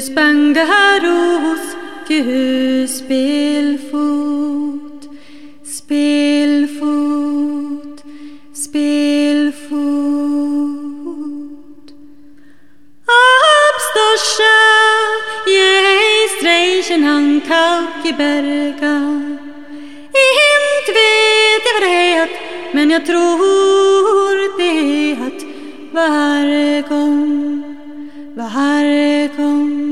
Bangaros, spelfot, spelfot, spelfot. Abstasha, jag streichen han kauk i berga. Inte vet jag vad det är, men jag tror det att varje gång